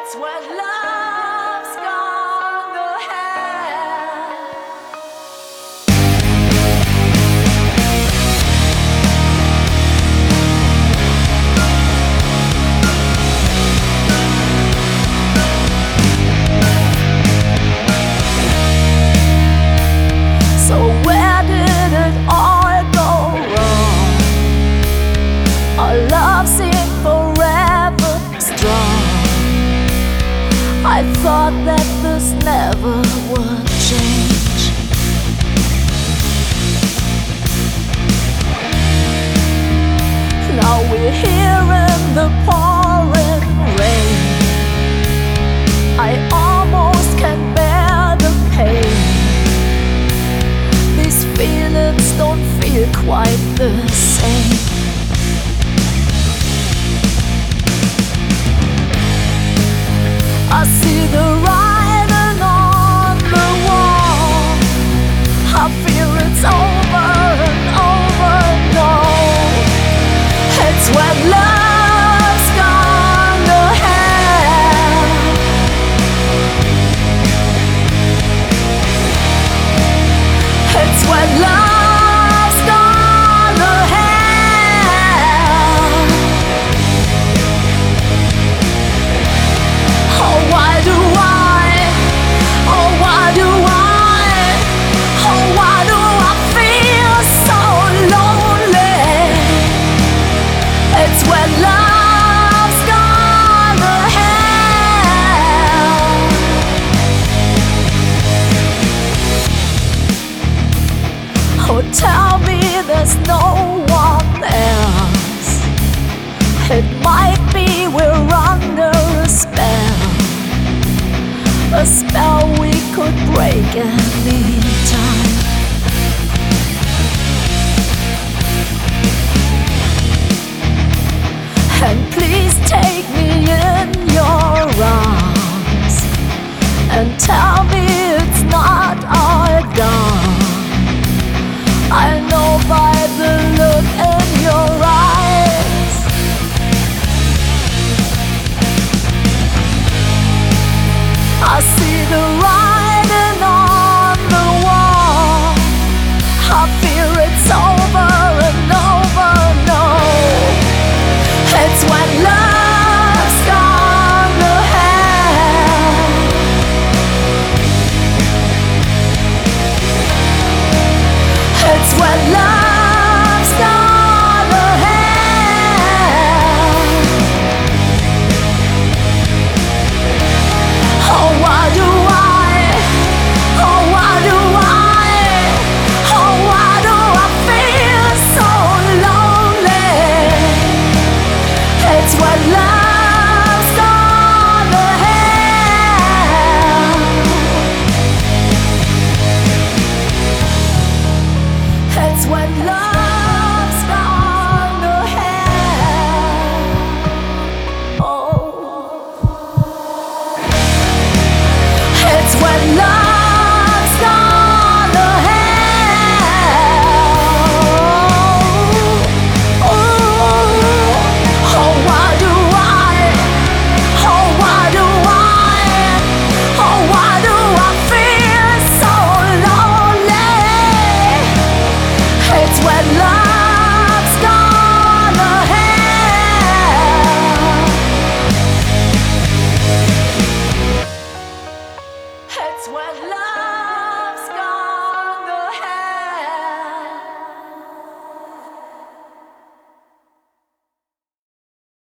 It's when love's gone ahead. So where did it all go wrong? Our love seemed forever strong. I thought that this never would change. Now we're here in the pouring rain. I almost can't bear the pain. These feelings don't feel quite the same. I see the writing on the wall. I fear it's over and over. No, it's when love's gone ahead. It's when love's gone ahead. Oh, why do I? Oh, why do I? Oh, why do I feel so lonely? It's when love's gone ahead. Oh, tell me there's no one else. It might be we're under a spell we could break anytime.